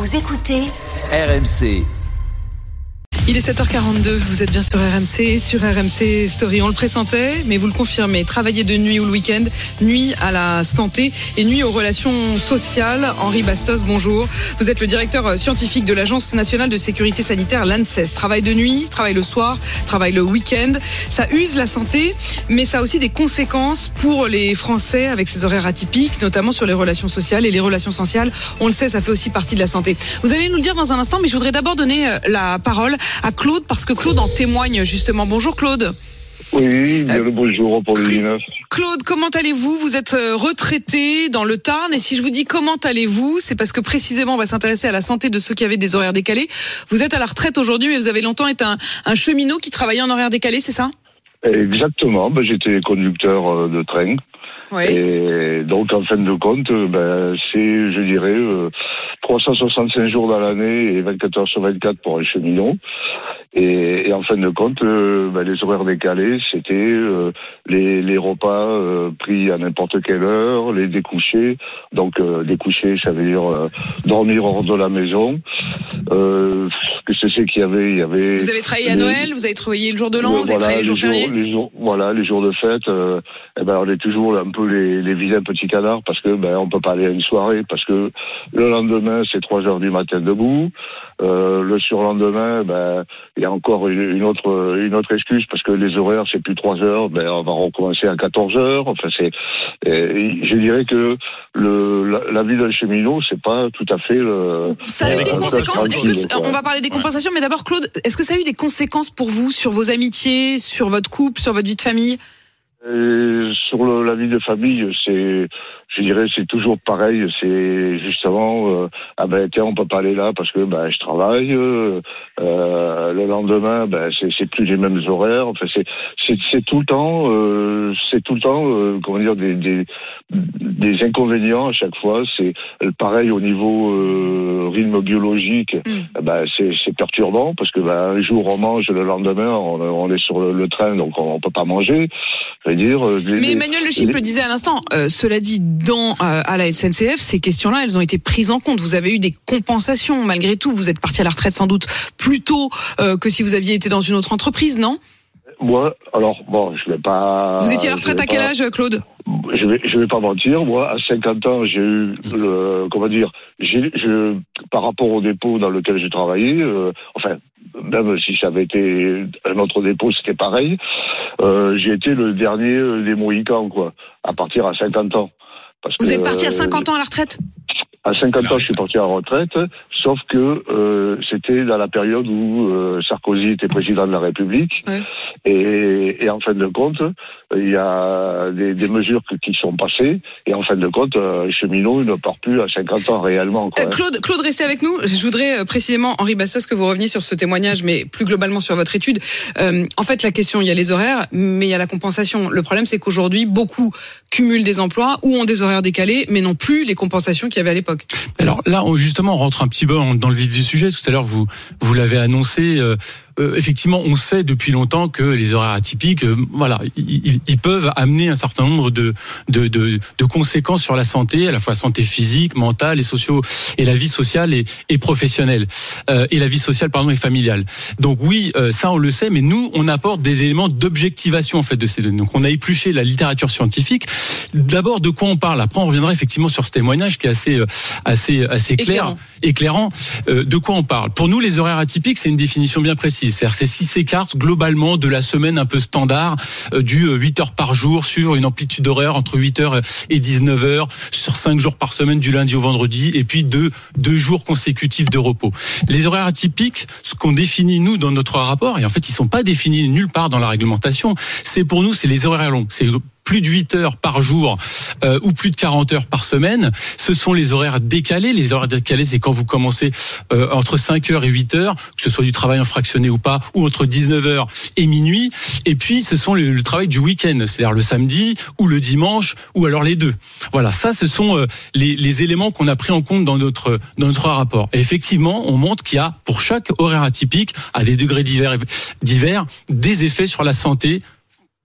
Vous écoutez RMC. Il est 7h42, vous êtes bien sur RMC, sur RMC Story. On le pressentait, mais vous le confirmez. Travailler de nuit ou le week-end, nuit à la santé et nuit aux relations sociales. Henri Bastos, bonjour. Vous êtes le directeur scientifique de l'Agence nationale de sécurité sanitaire, l'ANSES. Travail de nuit, travail le soir, travail le week-end. Ça use la santé, mais ça a aussi des conséquences pour les Français avec ces horaires atypiques, notamment sur les relations sociales. Et les relations sociales, on le sait, ça fait aussi partie de la santé. Vous allez nous le dire dans un instant, mais je voudrais d'abord donner la parole à Claude, parce que Claude en témoigne justement. Bonjour Claude. Oui, bien le bonjour pour les 19. Claude, comment allez-vous ? Vous êtes retraité dans le Tarn, et si je vous dis comment allez-vous, c'est parce que précisément on va s'intéresser à la santé de ceux qui avaient des horaires décalés. Vous êtes à la retraite aujourd'hui, mais vous avez longtemps été un cheminot qui travaillait en horaire décalé, c'est ça ? Exactement, j'étais conducteur de train. Oui. Et donc en fin de compte, c'est, je dirais, 365 jours dans l'année et 24 heures sur 24 pour un cheminot. Et en fin de compte, les horaires décalés, c'était les repas pris à n'importe quelle heure, les découchés. Donc découcher, ça veut dire dormir hors de la maison. Que c'est qu'il y avait. Vous avez travaillé à Noël, vous avez travaillé le jour de l'an, vous avez travaillé les jours fériés. Les jours de fête. On est toujours un peu les vilains petits canards parce que on peut pas aller à une soirée parce que le lendemain c'est 3h du matin debout. Le surlendemain, il y a encore une autre excuse parce que les horaires c'est plus 3h, on va recommencer à 14h. Enfin je dirais que la vie d'un cheminot c'est pas tout à fait ça a eu des conséquences. On va parler des compensations, mais d'abord Claude, est-ce que ça a eu des conséquences pour vous sur vos amitiés, sur votre couple, sur votre vie de famille ? Sur la vie de famille, je dirais, c'est toujours pareil. C'est justement, on peut pas aller là parce que je travaille. Le lendemain, c'est plus les mêmes horaires. Enfin, c'est tout le temps, comment dire, des inconvénients à chaque fois. C'est pareil au niveau rythme biologique. C'est perturbant parce que un jour on mange, le lendemain on est sur le train, donc on peut pas manger. Mais Emmanuel Le Chypre le disait à l'instant. Cela dit, à la SNCF, ces questions-là, elles ont été prises en compte. Vous avez eu des compensations malgré tout. Vous êtes parti à la retraite sans doute plus tôt que si vous aviez été dans une autre entreprise, non ? Moi, je vais pas. Vous étiez à la retraite à quel âge, Claude ? Je vais pas mentir. Moi, à 50 ans, j'ai eu par rapport au dépôt dans lequel j'ai travaillé, même si ça avait été un autre dépôt, c'était pareil. J'ai été le dernier des Mohicans, à partir à 50 ans. Vous êtes parti à 50 ans à la retraite ? À 50 ans, je suis parti à la retraite, sauf que c'était dans la période où Sarkozy était président de la République. Ouais. Et en fin de compte, il y a des mesures qui sont passées. Et en fin de compte, cheminot ne part plus à 50 ans réellement. Claude, restez avec nous. Je voudrais précisément, Henri Bastos, que vous reveniez sur ce témoignage, mais plus globalement sur votre étude. En fait, la question, il y a les horaires, mais il y a la compensation. Le problème, c'est qu'aujourd'hui, beaucoup cumulent des emplois ou ont des horaires décalés, mais non plus les compensations qu'il y avait à l'époque. Alors là, justement, on rentre un petit peu dans le vif du sujet. Tout à l'heure, vous l'avez annoncé. Effectivement, on sait depuis longtemps que les horaires atypiques, ils peuvent amener un certain nombre de conséquences sur la santé, à la fois santé physique, mentale et sociaux, et la vie sociale et professionnelle, et la vie sociale, et familiale. Donc oui, ça on le sait, mais nous on apporte des éléments d'objectivation en fait de ces données. Donc on a épluché la littérature scientifique. D'abord, de quoi on parle ? Après, on reviendra effectivement sur ce témoignage qui est assez clair, éclairant. De quoi on parle ? Pour nous, les horaires atypiques, c'est une définition bien précise. C'est-à-dire, c'est si s'écarte globalement de la semaine un peu standard du 8 heures par jour sur une amplitude horaire entre 8 heures et 19 heures sur 5 jours par semaine du lundi au vendredi et puis 2 jours consécutifs de repos. Les horaires atypiques, ce qu'on définit nous dans notre rapport, et en fait ils sont pas définis nulle part dans la réglementation, c'est pour nous c'est les horaires longs. C'est plus de 8 heures par jour ou plus de 40 heures par semaine. Ce sont les horaires décalés. Les horaires décalés, c'est quand vous commencez entre 5 heures et 8 heures, que ce soit du travail en fractionné ou pas, ou entre 19 heures et minuit. Et puis, ce sont le travail du week-end, c'est-à-dire le samedi ou le dimanche, ou alors les deux. Voilà, ça, ce sont les éléments qu'on a pris en compte dans notre rapport. Et effectivement, on montre qu'il y a, pour chaque horaire atypique, à des degrés divers, des effets sur la santé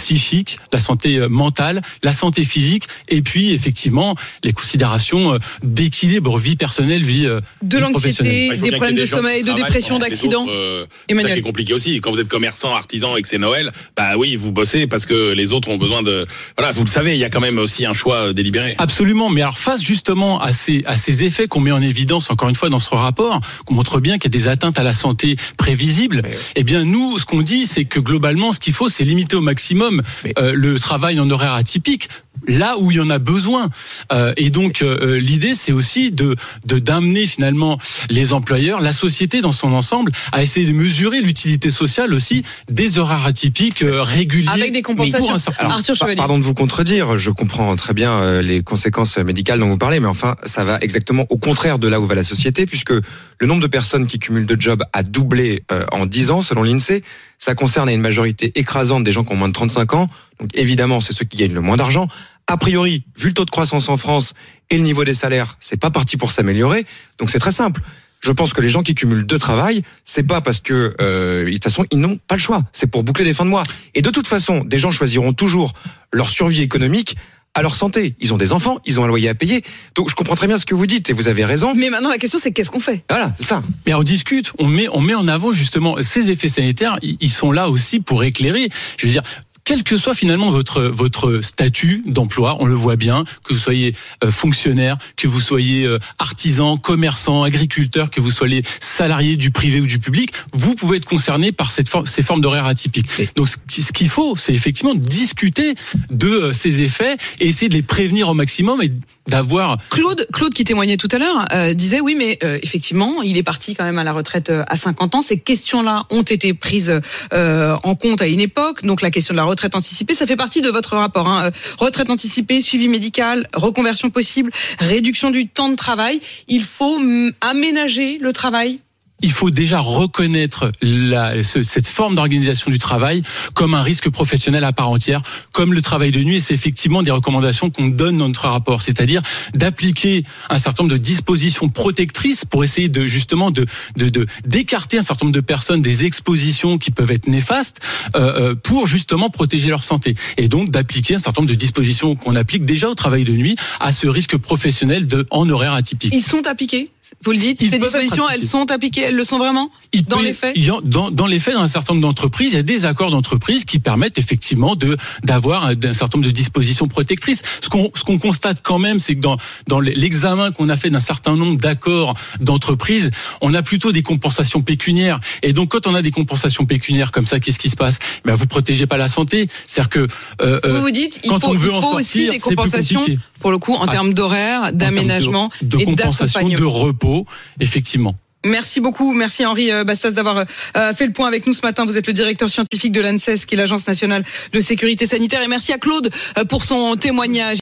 psychique, la santé mentale, la santé physique, et puis effectivement les considérations d'équilibre vie personnelle, vie l'anxiété, des problèmes de sommeil, de dépression, d'accident. C'est ça qui est compliqué aussi. Quand vous êtes commerçant, artisan et que c'est Noël, bah oui, vous bossez parce que les autres ont besoin de. Voilà, vous le savez, il y a quand même aussi un choix délibéré. Absolument, mais alors face justement à ces effets qu'on met en évidence encore une fois dans ce rapport, qu'on montre bien qu'il y a des atteintes à la santé prévisibles. Eh bien nous, ce qu'on dit, c'est que globalement, ce qu'il faut, c'est limiter au maximum le travail en horaire atypique, là où il y en a besoin. Et donc l'idée, c'est aussi d'amener finalement les employeurs, la société dans son ensemble, à essayer de mesurer l'utilité sociale aussi des horaires atypiques réguliers. Avec des compensations. Arthur Chevalier. Pardon de vous contredire, je comprends très bien les conséquences médicales dont vous parlez, mais enfin, ça va exactement au contraire de là où va la société, puisque le nombre de personnes qui cumulent de jobs a doublé en 10 ans, selon l'INSEE. Ça concerne une majorité écrasante des gens qui ont moins de 35 ans. Donc évidemment, c'est ceux qui gagnent le moins d'argent. A priori, vu le taux de croissance en France et le niveau des salaires, c'est pas parti pour s'améliorer. Donc c'est très simple. Je pense que les gens qui cumulent deux travails, c'est pas parce que de toute façon ils n'ont pas le choix. C'est pour boucler les fins de mois. Et de toute façon, des gens choisiront toujours leur survie économique à leur santé. Ils ont des enfants, ils ont un loyer à payer. Donc je comprends très bien ce que vous dites et vous avez raison. Mais maintenant la question c'est qu'est-ce qu'on fait ? Voilà, c'est ça. Mais on discute, on met en avant justement ces effets sanitaires. Ils sont là aussi pour éclairer. Je veux dire, quel que soit finalement votre statut d'emploi, on le voit bien, que vous soyez fonctionnaire, que vous soyez artisan, commerçant, agriculteur, que vous soyez salarié du privé ou du public, vous pouvez être concerné par ces formes d'horaires atypiques. Donc ce qu'il faut, c'est effectivement discuter de ces effets et essayer de les prévenir au maximum et d'avoir... Claude qui témoignait tout à l'heure, disait oui, mais effectivement, il est parti quand même à la retraite à 50 ans. Ces questions-là ont été prises en compte à une époque. Donc la question de la retraite anticipée, ça fait partie de votre rapport. Retraite anticipée, suivi médical, reconversion possible, réduction du temps de travail. Il faut aménager le travail. Il faut déjà reconnaître cette forme d'organisation du travail comme un risque professionnel à part entière, comme le travail de nuit. Et c'est effectivement des recommandations qu'on donne dans notre rapport, c'est-à-dire d'appliquer un certain nombre de dispositions protectrices pour essayer d'écarter un certain nombre de personnes des expositions qui peuvent être néfastes pour justement protéger leur santé. Et donc d'appliquer un certain nombre de dispositions qu'on applique déjà au travail de nuit à ce risque professionnel en horaire atypique. Ils sont appliqués ? Vous le dites, ces dispositions, elles sont appliquées, elles le sont vraiment dans les faits ? Dans les faits, dans un certain nombre d'entreprises, il y a des accords d'entreprise qui permettent effectivement d'avoir un certain nombre de dispositions protectrices. Ce qu'on constate quand même, c'est que dans l'examen qu'on a fait d'un certain nombre d'accords d'entreprise, on a plutôt des compensations pécuniaires. Et donc, quand on a des compensations pécuniaires comme ça, qu'est-ce qui se passe ? Ben, vous protégez pas la santé. C'est-à-dire que vous dites, il faut aussi des compensations, pour le coup, en termes d'horaire, d'aménagement de et compensation, de repos, effectivement. Merci beaucoup. Merci Henri Bastas d'avoir fait le point avec nous ce matin. Vous êtes le directeur scientifique de l'ANSES, qui est l'Agence nationale de sécurité sanitaire. Et merci à Claude pour son témoignage.